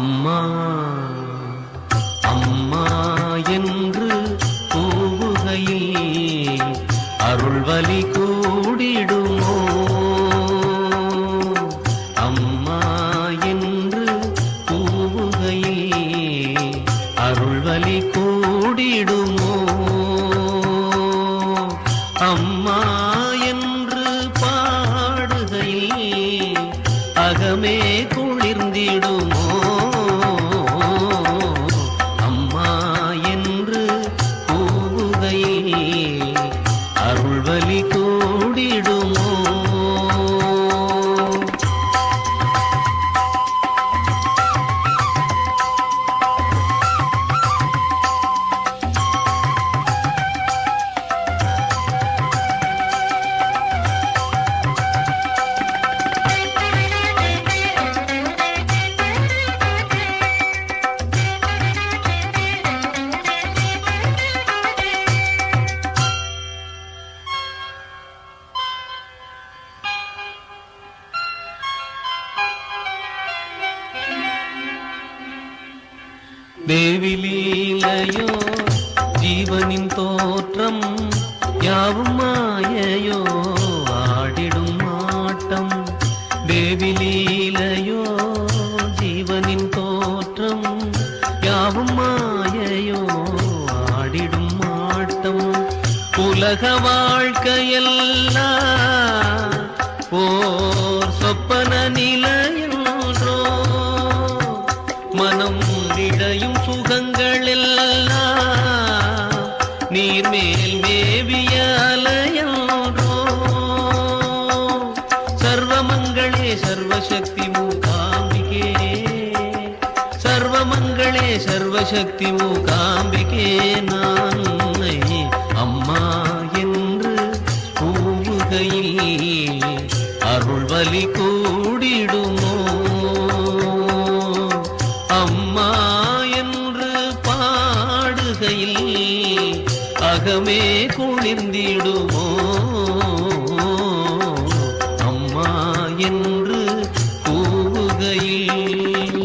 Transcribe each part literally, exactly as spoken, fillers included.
அம்மா அம்மா என்று கூவுகையில் அருள்வலி கூடிடுமோ? அம்மா என்று கூவுகையில் அருள்வலி கூடிடுமோ? அம்மா என்று பாடுகையில் அகமே குளிர்ந்திடுமோ? அம்மா என்று கூவுகையில் அருள்வலி கூடிடுமோ? தேவி லீலையோ ஜீவனின் தோற்றம் யாவும் மாயையோ ஆடிடும் ஆட்டம். தேவி லீலையோ ஜீவனின் தோற்றம் யாவும் மாயையோ ஆடிடும் ஆட்டம். உலக வாழ்க்கையெல்லாம் ஓர் சொப்பன நிலையன்றோ? மனம் இழையும் சுகங்கள் எல்லாம் நீர்மேல் மேவிய அலையன்றோ? சர்வமங்களே சர்வசக்தி மூகாம்பிகே, சர்வமங்களே சர்வசக்தி மூகாம்பிகே, நான் உன்னை அம்மா என்று கூவுகையில் அருள்வலி கூடிடுமோ? அம்மா என்று பாடுகையில் அகமே குளிர்ந்திடுமோ? அம்மா என்று கூவுகையில்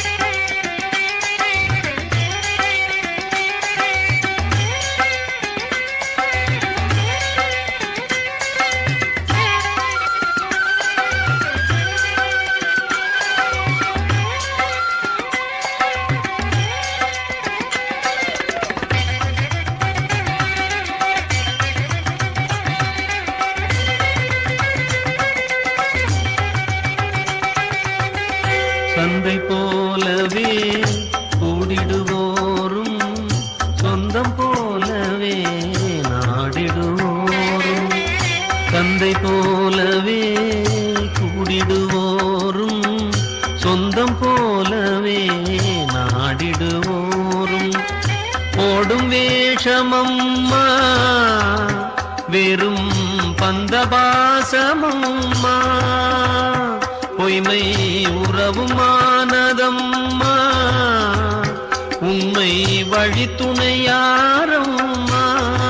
சந்தை போலவே கூடிடுவோரும் சொந்தம் போலவே நாடிடுவோரும். சந்தை போலவே கூடிடுவோரும் சொந்தம் போலவே நாடிடுவோரும். ஓடும் வேஷமம்மா வெறும் பந்தபாசமம்மா, பொய்மை உறவுமானதம்மா, உண்மை வழித்துணையாரம்மா.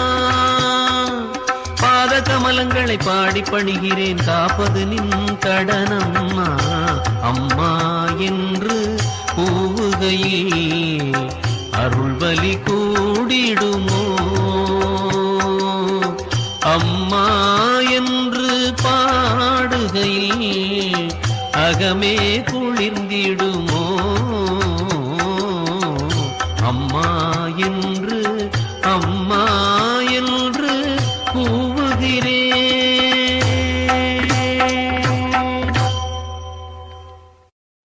பாத கமலங்களை பாடி பணிகிறேன், காப்பது நின் கடனம்மா. அம்மா என்று கூவுகையில் அருள்வலி கூடிடுமோ? அம்மா என்று பாடுகையில் அகமே குளிர்ந்திடுமோ? அம்மா என்று